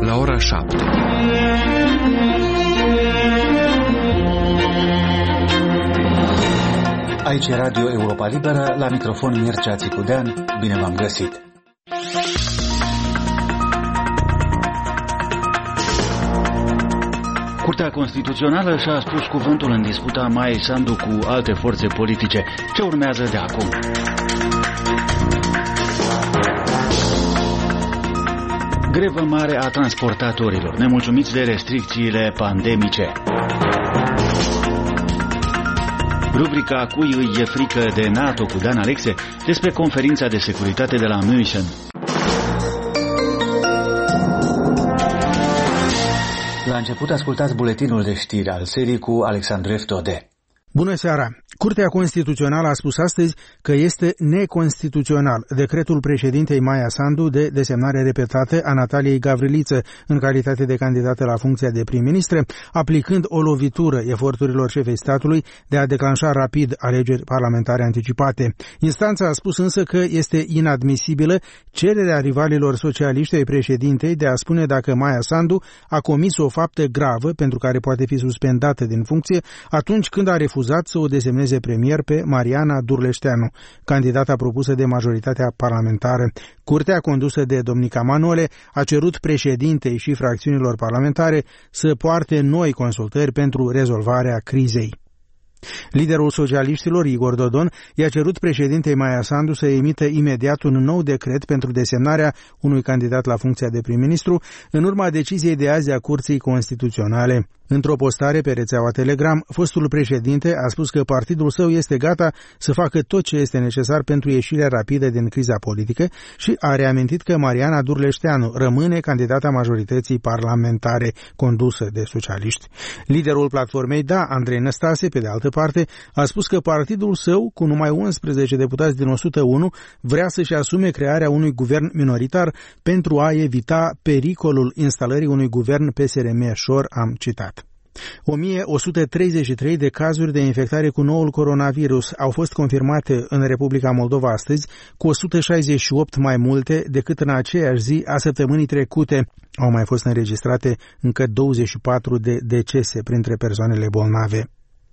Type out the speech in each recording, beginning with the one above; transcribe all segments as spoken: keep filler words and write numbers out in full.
la ora șapte. Aici e Radio Europa Liberă, la microfon Mircea Țicudean, bine v-am găsit. Curtea Constituțională și-a spus cuvântul în disputa Maiei Sandu cu alte forțe politice. Ce urmează de acum? Grevă mare a transportatorilor, nemulțumiți de restricțiile pandemice. Rubrica Cui îi e frică de NATO cu Dan Alexe despre conferința de securitate de la München. La început ascultați buletinul de știri al serii cu Alexandru Eftode. Bună seara! Curtea Constituțională a spus astăzi că este neconstituțional decretul președintei Maia Sandu de desemnare repetată a Nataliei Gavriliță în calitate de candidată la funcția de prim-ministru, aplicând o lovitură eforturilor șefei statului de a declanșa rapid alegeri parlamentare anticipate. Instanța a spus însă că este inadmisibilă cererea rivalilor socialiști ai președintei de a spune dacă Maia Sandu a comis o faptă gravă pentru care poate fi suspendată din funcție atunci când a refuzat să o desemneze premier pe Mariana Durleșteanu, candidata propusă de majoritatea parlamentară. Curtea condusă de Domnica Manole a cerut președintei și fracțiunilor parlamentare să poarte noi consultări pentru rezolvarea crizei. Liderul socialiștilor, Igor Dodon, i-a cerut președintei Maia Sandu să emită imediat un nou decret pentru desemnarea unui candidat la funcția de prim-ministru în urma deciziei de azi a Curții Constituționale. Într-o postare pe rețeaua Telegram, fostul președinte a spus că partidul său este gata să facă tot ce este necesar pentru ieșirea rapidă din criza politică și a reamintit că Mariana Durleșteanu rămâne candidata majorității parlamentare condusă de socialiști. Liderul platformei Da, Andrei Năstase, pe de altă parte, a spus că partidul său, cu numai unsprezece deputați din o sută unu, vrea să-și asume crearea unui guvern minoritar pentru a evita pericolul instalării unui guvern P S R M-șor, am citat. o mie o sută treizeci și trei de cazuri de infectare cu noul coronavirus au fost confirmate în Republica Moldova astăzi, cu o sută șaizeci și opt mai multe decât în aceeași zi a săptămânii trecute. Au mai fost înregistrate încă douăzeci și patru de decese printre persoanele bolnave.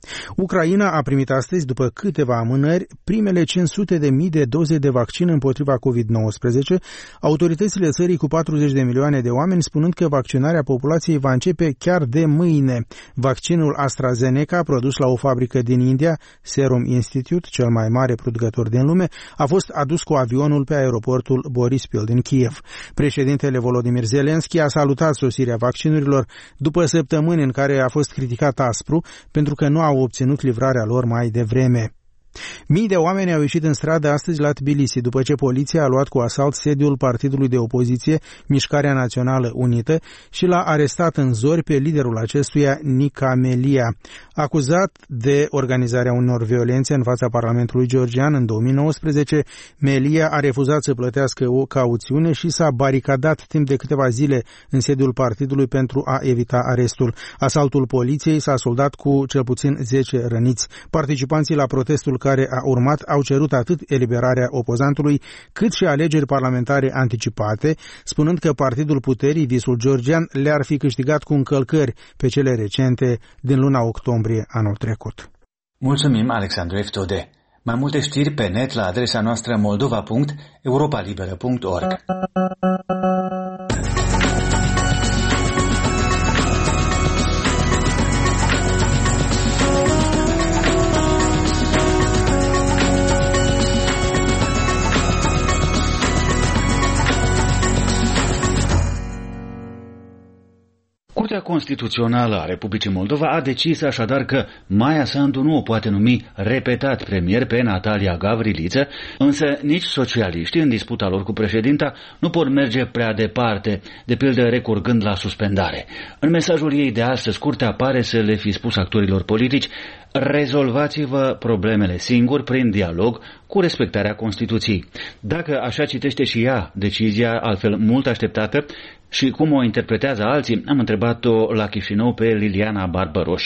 Ucraina a primit astăzi, după câteva amânări, primele cinci sute de mii de doze de vaccin împotriva covid nouăsprezece, autoritățile țării cu patruzeci de milioane de oameni spunând că vaccinarea populației va începe chiar de mâine. Vaccinul AstraZeneca, produs la o fabrică din India, Serum Institute, cel mai mare producător din lume, a fost adus cu avionul pe aeroportul Borispil din Kiev. Președintele Volodymyr Zelensky a salutat sosirea vaccinurilor după săptămâni în care a fost criticat aspru pentru că nu a au obținut livrarea lor mai devreme. Mii de oameni au ieșit în stradă astăzi la Tbilisi, după ce poliția a luat cu asalt sediul partidului de opoziție, Mișcarea Națională Unită, și l-a arestat în zori pe liderul acestuia, Nica Melia. Acuzat de organizarea unor violențe în fața Parlamentului georgian în două mii nouăsprezece, Melia a refuzat să plătească o cauțiune și s-a baricadat timp de câteva zile în sediul partidului pentru a evita arestul. Asaltul poliției s-a soldat cu cel puțin zece răniți. Participanții la protestul care a urmat au cerut atât eliberarea opozantului, cât și alegeri parlamentare anticipate, spunând că Partidul Puterii, Visul Georgian, le-ar fi câștigat cu încălcări pe cele recente din luna octombrie anul trecut. Mulțumim, Alexandru Eftode. Mai multe știri pe net la adresa noastră moldova punct europa liberă punct org. Curtea Constituțională a Republicii Moldova a decis așadar că Maia Sandu nu o poate numi repetat premier pe Natalia Gavriliță, însă nici socialiștii, în disputa lor cu președinta, nu pot merge prea departe, de pildă recurgând la suspendare. În mesajul ei de astăzi, Curtea pare să le fi spus actorilor politici: rezolvați-vă problemele singuri prin dialog cu respectarea Constituției. Dacă așa citește și ea decizia, altfel mult așteptată, și cum o interpretează alții, am întrebat-o la Chișinău pe Liliana Barbăroșie.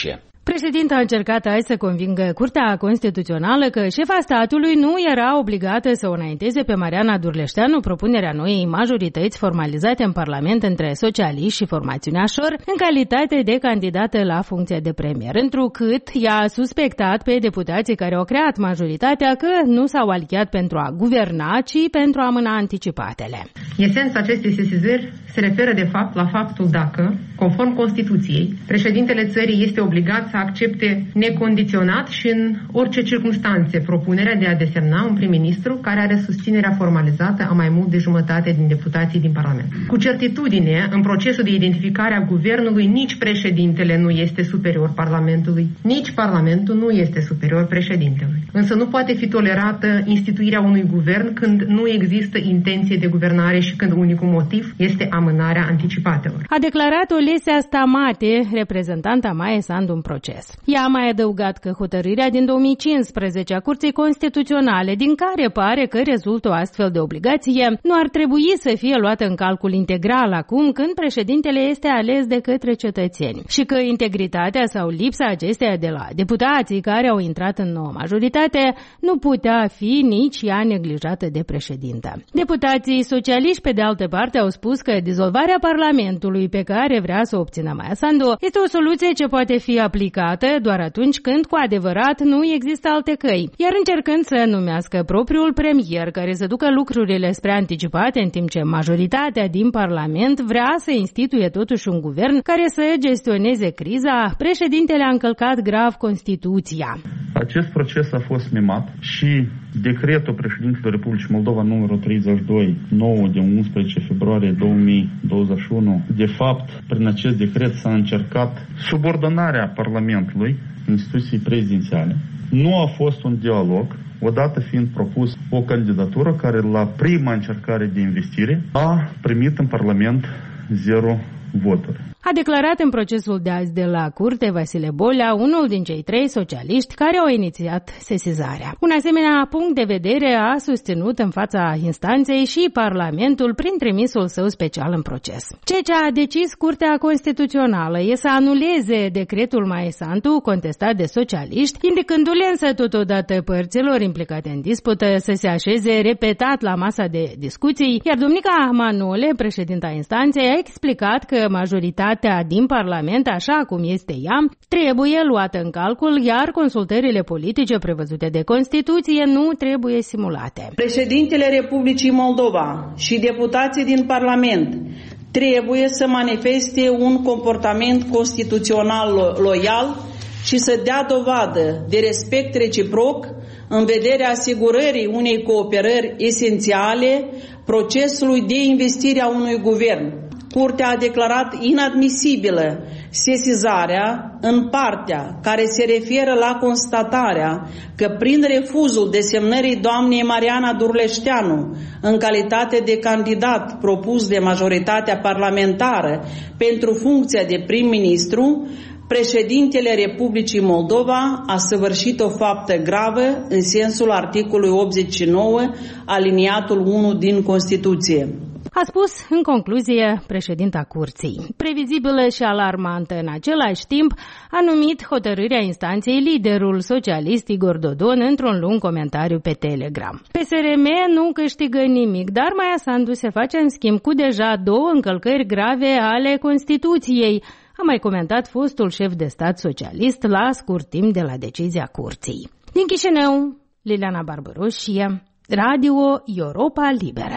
Președinta a încercat azi să convingă Curtea Constituțională că șefa statului nu era obligată să o înainteze pe Mariana Durleșteanu propunerea noii majorități formalizate în Parlament între socialiști și formațiunea Șor în calitate de candidată la funcția de premier, întrucât i-a suspectat pe deputații care au creat majoritatea că nu s-au aliat pentru a guverna, ci pentru a amâna anticipatele. Esența acestei sesizări se referă de fapt la faptul dacă, conform Constituției, președintele țării este obligat să accepte necondiționat și în orice circunstanțe propunerea de a desemna un prim-ministru care are susținerea formalizată a mai mult de jumătate din deputații din Parlament. Cu certitudine, în procesul de identificare a guvernului, nici președintele nu este superior Parlamentului, nici Parlamentul nu este superior președintelui. Însă nu poate fi tolerată instituirea unui guvern când nu există intenție de guvernare și când unicul motiv este amânarea anticipatelor. A declarat Olesia Stamate, reprezentanta Maia Sandu în proces. Ea a mai adăugat că hotărârea din două mii cincisprezece a Curții Constituționale, din care pare că rezultă o astfel de obligație, nu ar trebui să fie luată în calcul integral acum când președintele este ales de către cetățeni și că integritatea sau lipsa acesteia de la deputații care au intrat în noua majoritate nu putea fi nici ea neglijată de președintă. Deputații socialiști, pe de altă parte, au spus că dizolvarea Parlamentului pe care vrea să o obțină Maia Sandu este o soluție ce poate fi aplicată doar atunci când cu adevărat nu există alte căi, iar încercând să numească propriul premier care să ducă lucrurile spre anticipate în timp ce majoritatea din Parlament vrea să instituie totuși un guvern care să gestioneze criza, președintele a încălcat grav Constituția. Acest proces a fost mimat și decretul președintelui Republicii Moldova numărul treizeci și doi, nouă de unsprezece februarie două mii douăzeci și unu, de fapt, prin acest decret s-a încercat subordonarea Parlamentului instituției prezidențiale. Nu a fost un dialog, odată fiind propus o candidatură care la prima încercare de investire a primit în Parlament zero voturi. A declarat în procesul de azi de la curte Vasile Bolea, unul din cei trei socialiști care au inițiat sesizarea. Un asemenea punct de vedere a susținut în fața instanței și Parlamentul prin trimisul său special în proces. Ceea ce a decis Curtea Constituțională e să anuleze decretul Maia Sandu contestat de socialiști, indicându-le însă totodată părților implicate în dispută să se așeze repetat la masa de discuții, iar Dumnica Manole, președinta instanței, a explicat că majoritatea din Parlament, așa cum este ea, trebuie luată în calcul, iar consultările politice prevăzute de Constituție nu trebuie simulate. Președintele Republicii Moldova și deputații din Parlament trebuie să manifeste un comportament constituțional loial și să dea dovadă de respect reciproc în vederea asigurării unei cooperări esențiale procesului de investire a unui guvern. Curtea a declarat inadmisibilă sesizarea în partea care se referă la constatarea că prin refuzul desemnării doamnei Mariana Durleșteanu în calitate de candidat propus de majoritatea parlamentară pentru funcția de prim-ministru, președintele Republicii Moldova a săvârșit o faptă gravă în sensul articolului optzeci și nouă, aliniatul unu din Constituție. A spus în concluzie președinta Curții. Previzibilă și alarmantă în același timp, a numit hotărârea instanței liderul socialist Igor Dodon într-un lung comentariu pe Telegram. P S R M nu câștigă nimic, dar Maia Sandu se face în schimb cu deja două încălcări grave ale Constituției, a mai comentat fostul șef de stat socialist la scurt timp de la decizia Curții. Din Chișinău, Liliana Barbaroșie, Radio Europa Liberă.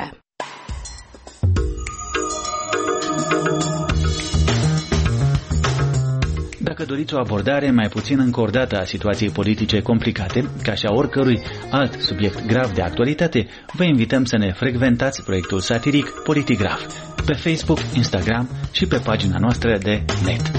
Dacă doriți o abordare mai puțin încordată a situației politice complicate, ca și a oricărui alt subiect grav de actualitate, vă invităm să ne frecventați proiectul satiric Politigraf pe Facebook, Instagram și pe pagina noastră de net.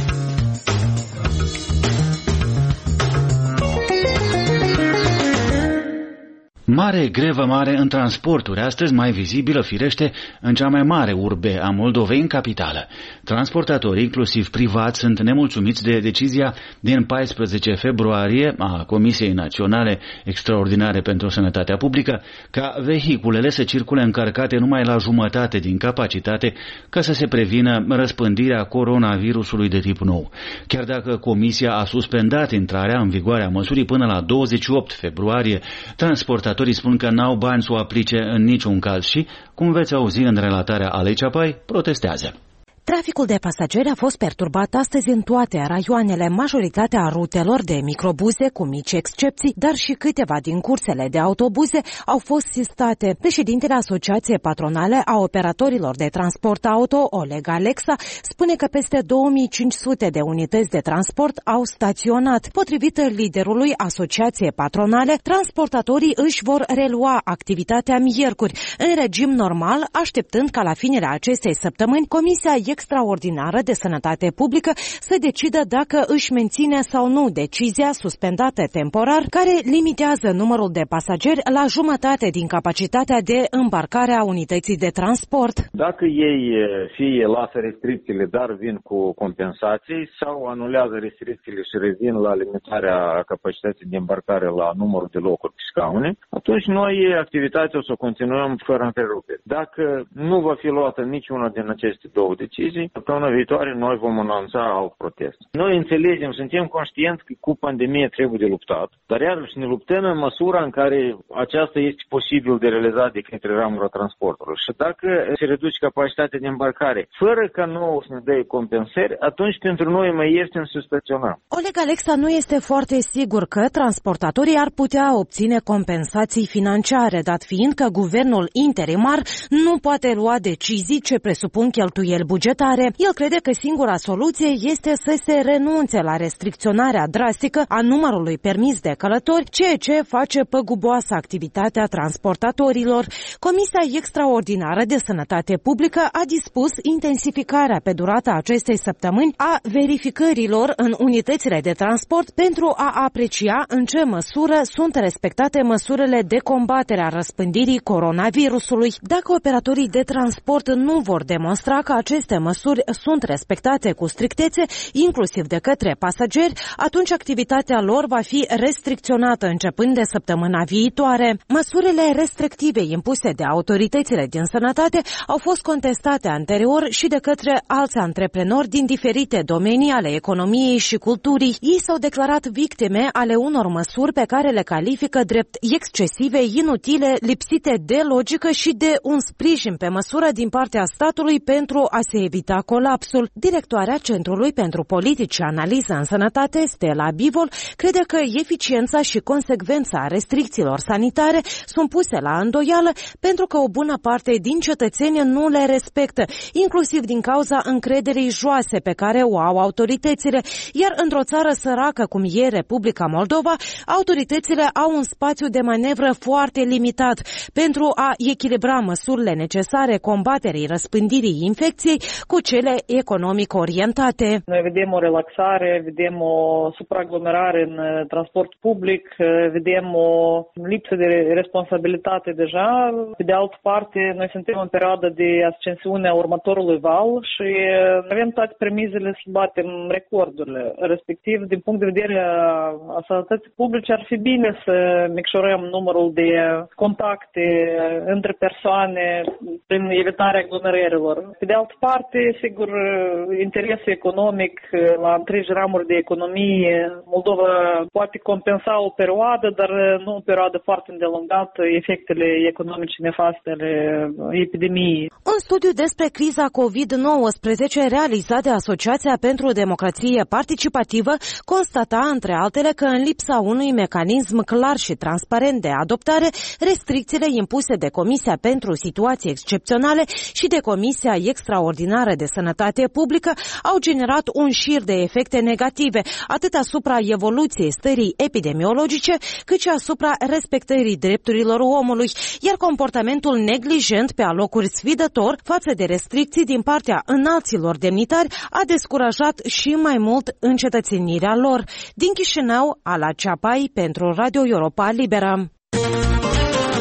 Mare grevă mare în transporturi, astăzi mai vizibilă firește în cea mai mare urbe a Moldovei, în capitală. Transportatorii, inclusiv privați, sunt nemulțumiți de decizia din paisprezece februarie a Comisiei Naționale Extraordinare pentru Sănătatea Publică ca vehiculele să circule încărcate numai la jumătate din capacitate ca să se prevină răspândirea coronavirusului de tip nou. Chiar dacă Comisia a suspendat intrarea în vigoare a măsurii până la douăzeci și opt februarie, transportatorii spun că n-au bani să o aplice în niciun caz și, cum veți auzi în relatarea Alei Ceapai, protestează. Traficul de pasageri a fost perturbat astăzi în toate raioanele. Majoritatea rutelor de microbuze, cu mici excepții, dar și câteva din cursele de autobuze au fost sistate. Președintele Asociației Patronale a Operatorilor de Transport Auto, Oleg Alexa, spune că peste două mii cinci sute de unități de transport au staționat. Potrivit liderului Asociației Patronale, transportatorii își vor relua activitatea miercuri, în regim normal, așteptând ca la finele acestei săptămâni Comisia Extraordinară de Sănătate Publică să decidă dacă își menține sau nu decizia suspendată temporar, care limitează numărul de pasageri la jumătate din capacitatea de îmbarcare a unității de transport. Dacă ei fie lasă restricțiile, dar vin cu compensații, sau anulează restricțiile și revin la limitarea capacității de îmbarcare la numărul de locuri pe scaune, atunci noi activitatea o să continuăm fără întrerupere. Dacă nu va fi luată niciuna din aceste două decizii, săptămâna viitoare noi vom anunța alt protest. Noi înțelegem, suntem conștienți că cu pandemie trebuie de luptat, dar iarăși ne luptăm în măsura în care aceasta este posibil de realizat de către ramura transportului. Și dacă se reduce capacitatea de îmbarcare, fără ca nouă să ne dea compensări, atunci pentru noi e mai ieftin să staționăm. Oleg Alexa nu este foarte sigur că transportatorii ar putea obține compensații financiare, dat fiind că guvernul interimar nu poate lua decizii ce presupun cheltuieli bugetare. El crede că singura soluție este să se renunțe la restricționarea drastică a numărului permis de călători, ceea ce face păguboasă activitatea transportatorilor. Comisia Extraordinară de Sănătate Publică a dispus intensificarea pe durata acestei săptămâni a verificărilor în unitățile de transport pentru a aprecia în ce măsură sunt respectate măsurile de combatere a răspândirii coronavirusului. Dacă operatorii de transport nu vor demonstra că aceste măsuri sunt respectate cu strictețe, inclusiv de către pasageri, atunci activitatea lor va fi restricționată începând de săptămâna viitoare. Măsurile restrictive impuse de autoritățile din sănătate au fost contestate anterior și de către alți antreprenori din diferite domenii ale economiei și culturii. Ei s-au declarat victime ale unor măsuri pe care le califică drept excesive, inutile, lipsite de logică și de un sprijin pe măsură din partea statului pentru a se evita colapsul. Directoarea Centrului pentru Politici și Analiză în Sănătate, Stella Bivol, crede că eficiența și consecvența restricțiilor sanitare sunt puse la îndoială pentru că o bună parte din cetățeni nu le respectă, inclusiv din cauza încrederii joase pe care o au autoritățile, iar într-o țară săracă cum e Republica Moldova, autoritățile au un spațiu de manevră foarte limitat pentru a echilibra măsurile necesare combaterii răspândirii infecției cu cele economic orientate. Noi vedem o relaxare, vedem o supraaglomerare în transport public, vedem o lipsă de responsabilitate deja. Pe de altă parte, noi suntem în perioadă de ascensiune a următorului val și avem toate premizele să batem recordurile. Respectiv, din punct de vedere a sănătății publice, ar fi bine să micșorăm numărul de contacte între persoane prin evitarea aglomerărilor. Pe de altă parte, sigur, interesul economic la întregi ramuri de economie, Moldova poate compensa o perioadă, dar nu o perioadă foarte îndelungată, efectele economice nefaste ale epidemiei. Un studiu despre criza covid nouăsprezece realizat de Asociația pentru Democrație Participativă constata, între altele, că în lipsa unui mecanism clar și transparent de adoptare, restricțiile impuse de Comisia pentru Situații Excepționale și de Comisia Extraordinară de Sănătate Publică au generat un șir de efecte negative, atât asupra evoluției stării epidemiologice, cât și asupra respectării drepturilor omului, iar comportamentul neglijent pe alocuri sfidător față de restricții din partea înalților demnitari a descurajat și mai mult încetățenirea lor. Din Chișinău, Ala Ceapai pentru Radio Europa Liberă.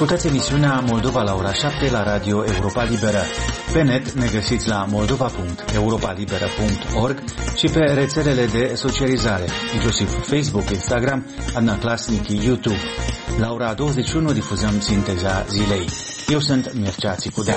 Ascultați emisiunea Moldova la ora șapte la Radio Europa Liberă. Pe net ne găsiți la moldova punct europa liberă punct org și pe rețelele de socializare, inclusiv Facebook, Instagram, Adnaclasnic, YouTube. La ora douăzeci și unu difuzăm sinteza zilei. Eu sunt Mircea Țicudea.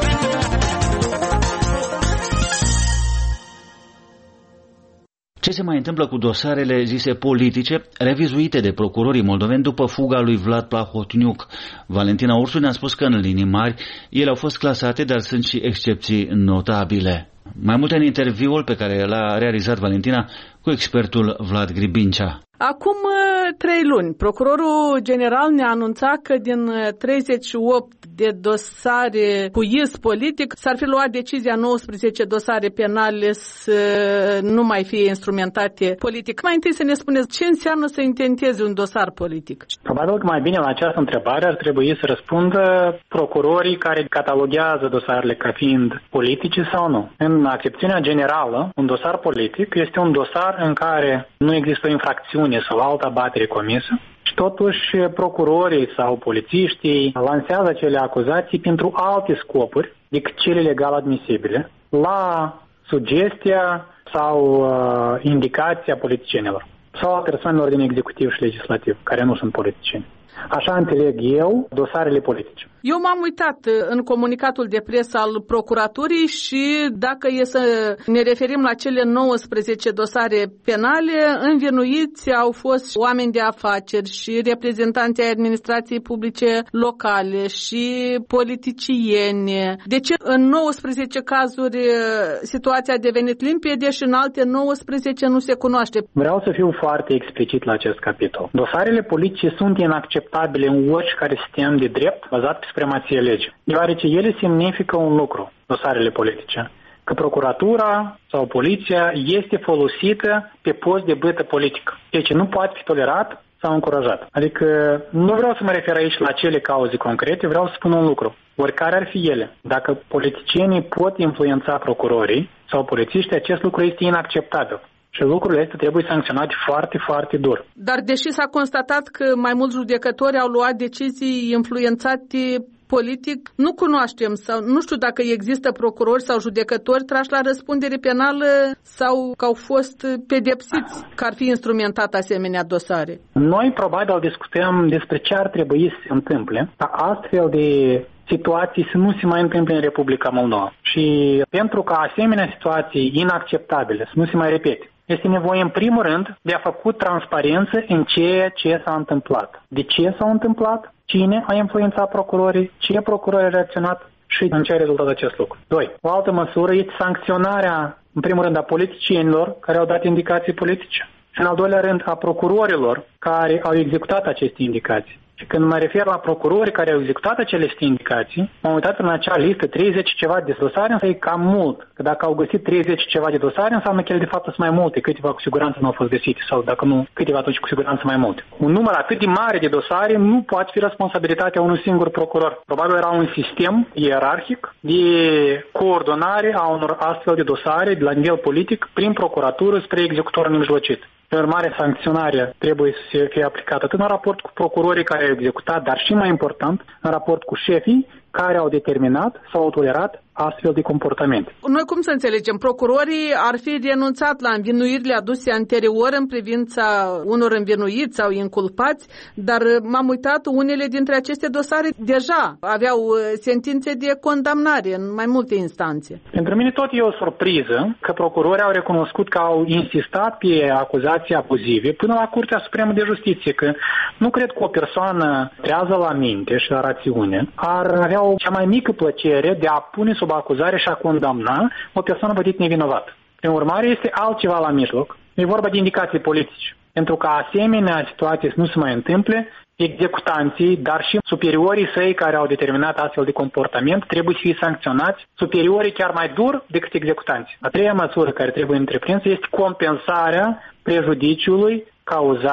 Ce se mai întâmplă cu dosarele zise politice, revizuite de procurorii moldoveni după fuga lui Vlad Plahotniuc? Valentina Ursu ne-a spus că în linii mari ele au fost clasate, dar sunt și excepții notabile. Mai multe în interviul pe care l-a realizat Valentina cu expertul Vlad Gribincea. Acum trei luni, procurorul general ne-a anunțat că din treizeci și opt de dosare cu iz politic s-ar fi luat decizia nouăsprezece dosare penale să nu mai fie instrumentate politic. Mai întâi să ne spuneți ce înseamnă să intenteze un dosar politic. Probabil că mai bine la această întrebare ar trebui să răspundă procurorii care cataloghează dosarele ca fiind politice sau nu. În accepțiunea generală, un dosar politic este un dosar în care nu există o infracțiune sau altă abatere comisă și totuși procurorii sau polițiștii lansează acele acuzații pentru alte scopuri decât cele legal admisibile, la sugestia sau uh, indicația politicienilor sau a persoanelor din executiv și legislativ, care nu sunt politicieni. Așa înțeleg eu dosarele politice. Eu m-am uitat în comunicatul de presă al procuraturii și dacă e să ne referim la cele nouăsprezece dosare penale, învinuiți au fost oameni de afaceri și reprezentanții ai administrației publice locale și politicieni. De ce în nouăsprezece cazuri situația a devenit limpede și în alte nouăsprezece nu se cunoaște? Vreau să fiu foarte explicit la acest capitol. Dosarele politice sunt inacceptabile în oricare sistem de drept bazat pe supremație legii, deoarece ele semnifică un lucru, dosarele politice, că procuratura sau poliția este folosită pe post de bâtă politică, deci nu poate fi tolerat sau încurajat. Adică nu vreau să mă refer aici la cele cauze concrete, vreau să spun un lucru. Oricare ar fi ele, dacă politicienii pot influența procurorii sau polițiștii, acest lucru este inacceptabil. Și lucrurile astea trebuie sancționate foarte, foarte dur. Dar deși s-a constatat că mai mulți judecători au luat decizii influențate politic, nu cunoaștem sau nu știu dacă există procurori sau judecători trași la răspundere penală sau că au fost pedepsiți că ar fi instrumentat asemenea dosare. Noi probabil discutăm despre ce ar trebui să se întâmple, ca astfel de situații să nu se mai întâmple în Republica Moldova. Și pentru ca asemenea situații inacceptabile să nu se mai repete, este nevoie în primul rând de a făcut transparență în ceea ce s-a întâmplat. De ce s-a întâmplat? Cine a influențat procurorii? Ce procurori a reacționat? Și în ce a rezultat acest lucru? Doi. O altă măsură este sancționarea, în primul rând, a politicienilor care au dat indicații politice. Și în al doilea rând, a procurorilor care au executat aceste indicații. Și când mă refer la procurori care au executat acele indicații, m-am uitat în acea listă treizeci ceva de dosare, însă e cam mult. Că dacă au găsit treizeci ceva de dosare, înseamnă că ele de fapt sunt mai multe, câteva cu siguranță nu au fost găsite, sau dacă nu, câteva atunci cu siguranță mai multe. Un număr atât de mare de dosare nu poate fi responsabilitatea unui singur procuror. Probabil era un sistem ierarhic de coordonare a unor astfel de dosare de la nivel politic prin procuratură spre executorul nemijlocit. În urmare, sancționarea trebuie să fie aplicată atât în raport cu procurorii care au executat, dar și mai important, în raport cu șefii care au determinat sau au tolerat astfel de comportamente. Noi cum să înțelegem? Procurorii ar fi renunțat la învinuirile aduse anterior în privința unor învinuiți sau inculpați, dar m-am uitat, unele dintre aceste dosare deja aveau sentințe de condamnare în mai multe instanțe. Pentru mine tot e o surpriză că procurorii au recunoscut că au insistat pe acuzații abuzive până la Curtea Supremă de Justiție, că nu cred că o persoană trează la minte și la rațiune ar avea cea mai mică plăcere de a pune sub acuzare și a condamna o persoană bătit nevinovată. În urmare, este altceva la mijloc. E vorba de indicații politice. Pentru ca asemenea situații să nu se mai întâmple, executanții, dar și superiorii săi care au determinat astfel de comportament trebuie să fie sancționați, superiorii chiar mai dur decât executanții. A treia măsură care trebuie întreprinsă este compensarea prejudiciului cauzat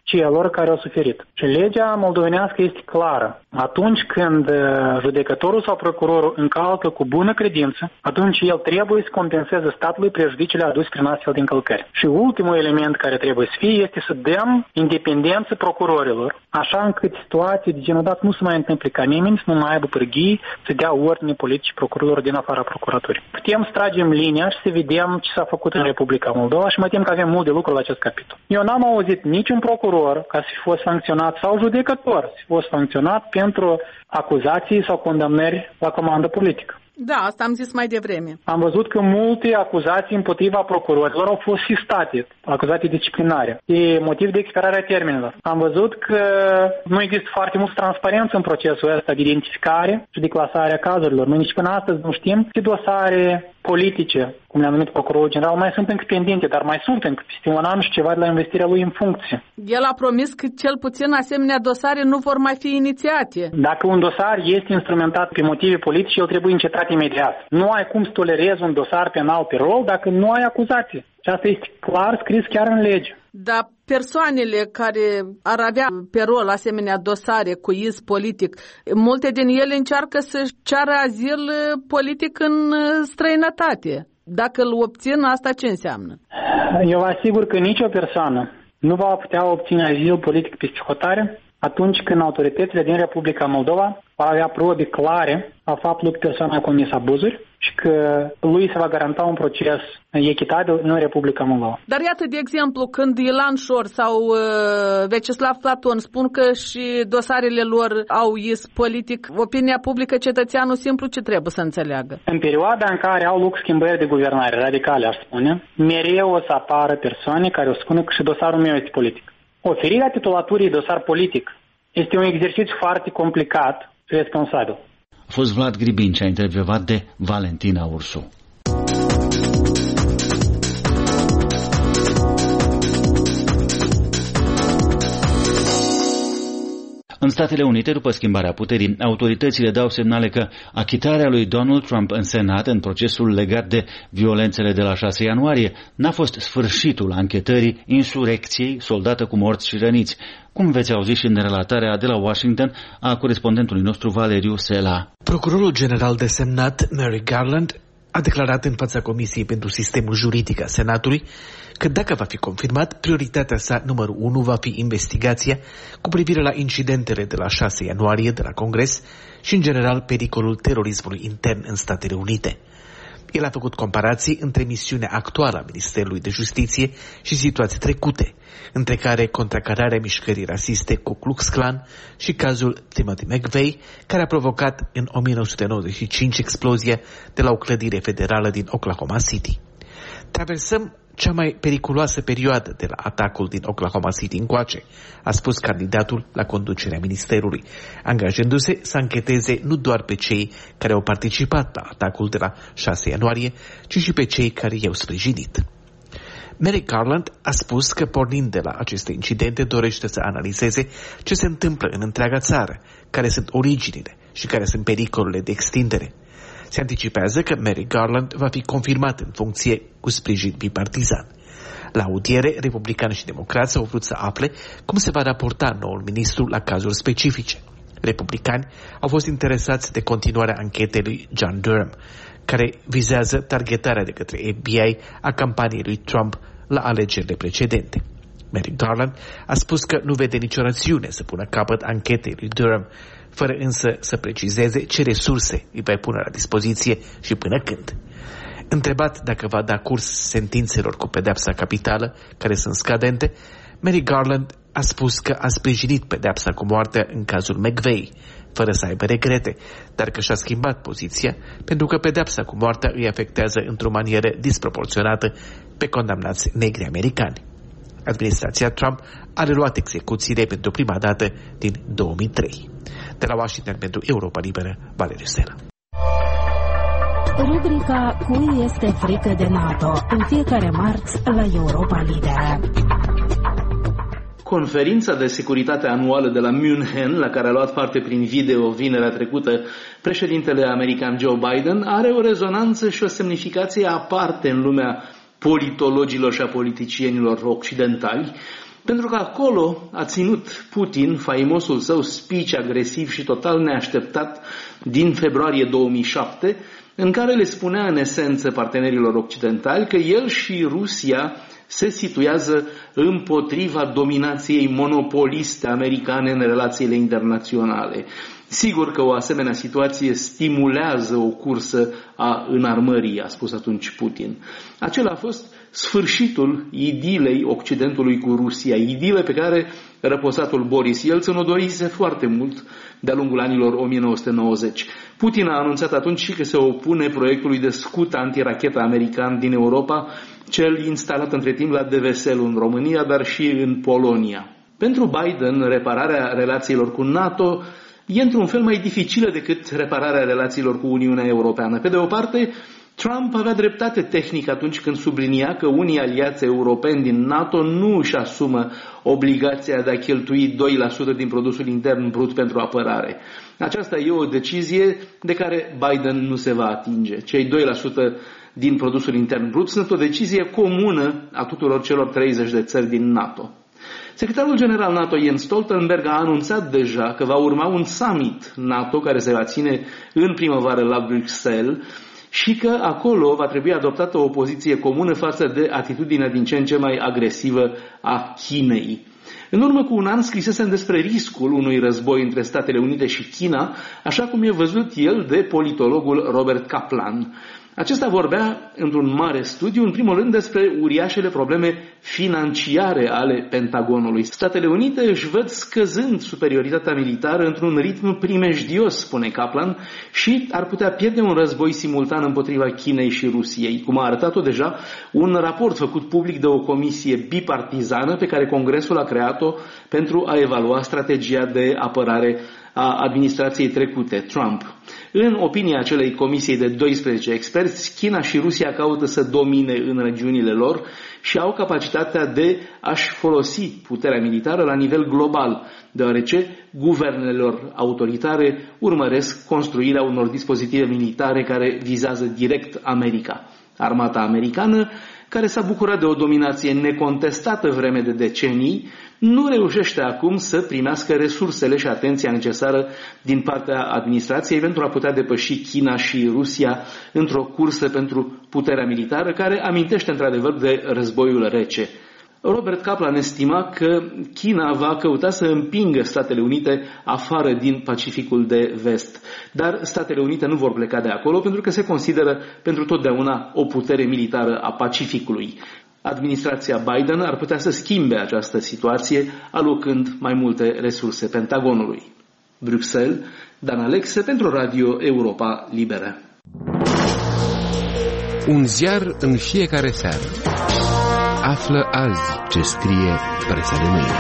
celor care au suferit. Și legea moldovenească este clară. Atunci când judecătorul sau procurorul încalcă cu bună credință, atunci el trebuie să compenseze statului prejudiciile aduse prin astfel de încălcări. Și ultimul element care trebuie să fie este să dăm independență procurorilor, așa încât situații de genul dat nu se mai întâmple ca nimeni să nu mai aibă pârghii să dea ordine politici procurorilor din afara procuraturii. Putem să tragem linia și să vedem ce s-a făcut în Republica Moldova și mă tem că avem mult de lucru la acest capitol. Eu n-am auzit niciun procuror ca să fi fost sancționat sau judecător să fi fost sancționat pentru acuzații sau condamnări la comandă politică. Da, asta am zis mai devreme. Am văzut că multe acuzații împotriva procurorilor au fost sistate, acuzații disciplinare. E motiv de expirare a termenilor. Am văzut că nu există foarte multă transparență în procesul ăsta de identificare și de clasare a cazurilor. Noi nici până astăzi nu știm ce dosare politice, cum le-a numit procurorul general, mai sunt încă pendente, dar mai sunt încă peste un an și ceva de la investirea lui în funcție. El a promis că cel puțin asemenea dosare nu vor mai fi inițiate. Dacă un dosar este instrumentat pe motive politice, el trebuie încetat imediat. Nu ai cum să tolerezi un dosar penal pe rol dacă nu ai acuzație. Și asta este clar scris chiar în lege. Dar persoanele care ar avea pe rol asemenea dosare cu iz politic, multe din ele încearcă să-și ceară azil politic în străinătate. Dacă îl obțin, asta ce înseamnă? Eu vă asigur că nicio persoană nu va putea obține azil politic pe hotare atunci când autoritățile din Republica Moldova va avea probe clare a faptului că persoana a comis abuzuri și că lui se va garanta un proces echitabil în Republica Moldova. Dar iată, de exemplu, când Ilan Șor sau uh, Vecislav Platon spun că și dosarele lor au iz politic, opinia publică, cetățeanul simplu ce trebuie să înțeleagă? În perioada în care au loc schimbări de guvernare radicale, aș spune, mereu o să apară persoane care o spun că și dosarul meu este politic. Oferirea titulaturii dosar politic este un exercițiu foarte complicat și responsabil. A fost Vlad Gribincea, intervievat de Valentina Ursu. În Statele Unite, după schimbarea puterii, autoritățile dau semnale că achitarea lui Donald Trump în Senat în procesul legat de violențele de la șase ianuarie n-a fost sfârșitul anchetării insurecției soldată cu morți și răniți, cum veți auzi și în relatarea de la Washington a corespondentului nostru Valeriu Sela. Procurorul general desemnat Merrick Garland a declarat în fața Comisiei pentru Sistemul Juridic a Senatului că dacă va fi confirmat, prioritatea sa numărul unu va fi investigația cu privire la incidentele de la șase ianuarie de la Congres și, în general, pericolul terorismului intern în Statele Unite. El a făcut comparații între misiunea actuală a Ministerului de Justiție și situații trecute, între care contracararea mișcării rasiste Ku Klux Klan și cazul Timothy McVeigh, care a provocat în o mie nouă sute nouăzeci și cinci explozia de la o clădire federală din Oklahoma City. Traversăm cea mai periculoasă perioadă de la atacul din Oklahoma City încoace, a spus candidatul la conducerea ministerului, angajându-se să ancheteze nu doar pe cei care au participat la atacul de la șase ianuarie, ci și pe cei care i-au sprijinit. Merrick Garland a spus că, pornind de la aceste incidente, dorește să analizeze ce se întâmplă în întreaga țară, care sunt originile și care sunt pericolele de extindere. Se anticipează că Merrick Garland va fi confirmat în funcție cu sprijin bipartizan. La audiere, republicani și democrați au vrut să afle cum se va raporta noul ministru la cazuri specifice. Republicani au fost interesați de continuarea anchetei lui John Durham, care vizează targetarea de către F B I a campaniei lui Trump la alegerile precedente. Merrick Garland a spus că nu vede nicio rațiune să pună capăt anchetei lui Durham, fără însă să precizeze ce resurse îi va pune la dispoziție și până când. Întrebat dacă va da curs sentințelor cu pedeapsa capitală, care sunt scadente, Merrick Garland a spus că a sprijinit pedeapsa cu moartea în cazul McVeigh, fără să aibă regrete, dar că și-a schimbat poziția pentru că pedeapsa cu moartea îi afectează într-o manieră disproporționată pe condamnați negri americani. Administrația Trump a reluat execuțiile pentru prima dată din două mii trei. De la Washington pentru Europa Liberă, Valeriu Sela. Rubrica Cui este frică de NATO, în fiecare marți la Europa Liberă. Conferința de securitate anuală de la München, la care a luat parte prin video vinerea trecută președintele american Joe Biden, are o rezonanță și o semnificație aparte în lumea politologilor și a politicienilor occidentali, Pentru că acolo a ținut Putin faimosul său speech agresiv și total neașteptat din februarie două mii șapte, în care le spunea în esență partenerilor occidentali că el și Rusia se situează împotriva dominației monopoliste americane în relațiile internaționale. Sigur că o asemenea situație stimulează o cursă a înarmării, a spus atunci Putin. Acela a fost sfârșitul idilei Occidentului cu Rusia, idile pe care răposatul Boris Yeltsin o dorise foarte mult de-a lungul anilor o mie nouă sute nouăzeci. Putin a anunțat atunci și că se opune proiectului de scut antirachetă american din Europa, cel instalat între timp la Devesel în România, dar și în Polonia. Pentru Biden, repararea relațiilor cu NATO e într-un fel mai dificilă decât repararea relațiilor cu Uniunea Europeană. Pe de o parte, Trump avea dreptate tehnic atunci când sublinia că unii aliați europeni din NATO nu își asumă obligația de a cheltui doi la sută din produsul intern brut pentru apărare. Aceasta e o decizie de care Biden nu se va atinge. Cei doi la sută din produsul intern brut sunt o decizie comună a tuturor celor treizeci de țări din NATO. Secretarul general NATO Jens Stoltenberg a anunțat deja că va urma un summit NATO care se va ține în primăvară la Bruxelles și că acolo va trebui adoptată o poziție comună față de atitudinea din ce în ce mai agresivă a Chinei. În urmă cu un an scrisesem despre riscul unui război între Statele Unite și China, așa cum e văzut el de politologul Robert Kaplan. Acesta vorbea într-un mare studiu, în primul rând, despre uriașele probleme financiare ale Pentagonului. Statele Unite își văd scăzând superioritatea militară într-un ritm primejdios, spune Kaplan, și ar putea pierde un război simultan împotriva Chinei și Rusiei, cum a arătat-o deja un raport făcut public de o comisie bipartizană pe care Congresul a creat-o pentru a evalua strategia de apărare a administrației trecute, Trump. În opinia acelei comisii de doisprezece experți, China și Rusia caută să domine în regiunile lor și au capacitatea de a-și folosi puterea militară la nivel global, deoarece guvernele lor autoritare urmăresc construirea unor dispozitive militare care vizează direct America. Armata americană, care s-a bucurat de o dominație necontestată vreme de decenii, nu reușește acum să primească resursele și atenția necesară din partea administrației pentru a putea depăși China și Rusia într-o cursă pentru puterea militară care amintește într-adevăr de războiul rece. Robert Kaplan estima că China va căuta să împingă Statele Unite afară din Pacificul de Vest. Dar Statele Unite nu vor pleca de acolo pentru că se consideră pentru totdeauna o putere militară a Pacificului. Administrația Biden ar putea să schimbe această situație, alocând mai multe resurse Pentagonului. Bruxelles, Dan Alexe pentru Radio Europa Liberă. Un ziar în fiecare seară. Află azi ce scrie presa de mâine.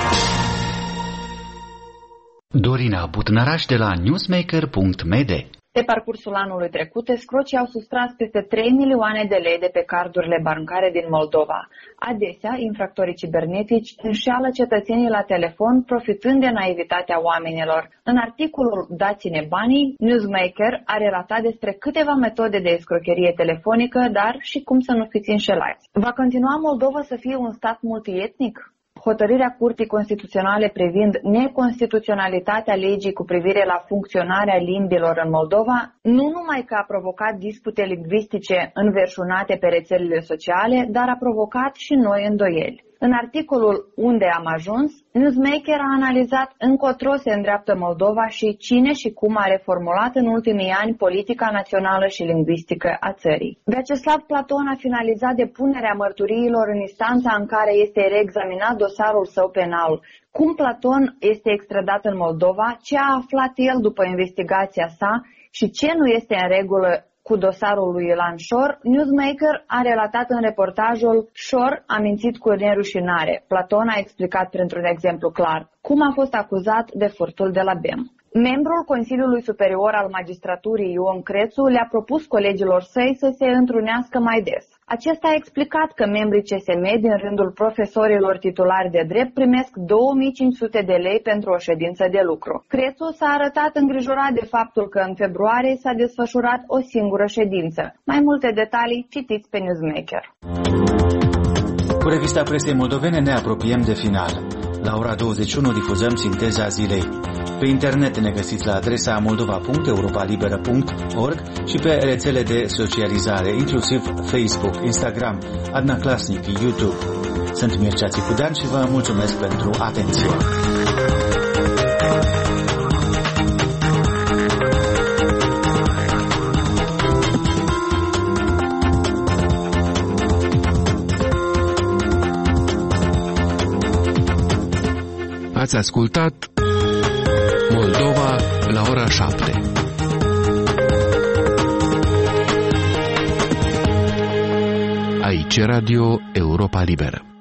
Dorina Butnăraș de la newsmaker punct m d. Pe parcursul anului trecut, escrocii au sustras peste trei milioane de lei de pe cardurile bancare din Moldova. Adesea, infractorii cibernetici înșeală cetățenii la telefon, profitând de naivitatea oamenilor. În articolul Dați-ne banii, Newsmaker a relatat despre câteva metode de escrocherie telefonică, dar și cum să nu fiți înșelați. Va continua Moldova să fie un stat multietnic? Hotărârea Curții Constituționale privind neconstituționalitatea legii cu privire la funcționarea limbilor în Moldova nu numai că a provocat dispute lingvistice înverșunate pe rețelele sociale, dar a provocat și noi îndoieli. În articolul Unde am ajuns, Newsmaker a analizat încotro se îndreaptă Moldova și cine și cum a reformulat în ultimii ani politica națională și lingvistică a țării. Vyacheslav Platon a finalizat depunerea mărturiilor în instanța în care este reexaminat dosarul său penal. Cum Platon este extradat în Moldova, ce a aflat el după investigația sa și ce nu este în regulă cu dosarul lui Ilan Șor, Newsmaker a relatat în reportajul Șor a mințit cu nerușinare. Platon a explicat printr-un exemplu clar cum a fost acuzat de furtul de la B E M. Membrul Consiliului Superior al Magistraturii Ion Crețu le-a propus colegilor săi să se întrunească mai des. Acesta a explicat că membrii C S M din rândul profesorilor titulari de drept primesc două mii cinci sute de lei pentru o ședință de lucru. Crețu s-a arătat îngrijorat de faptul că în februarie s-a desfășurat o singură ședință. Mai multe detalii citiți pe Newsmaker. Cu revista presei moldovene ne apropiem de final. La ora douăzeci și unu difuzăm sinteza zilei. Pe internet ne găsiți la adresa moldova punct europalibera punct org și pe rețele de socializare, inclusiv Facebook, Instagram, Adna Klasnic, YouTube. Sunt Mircea Țicudean și vă mulțumesc pentru atenție. Ați ascultat Moldova la ora șapte. Aici Radio Europa Liberă.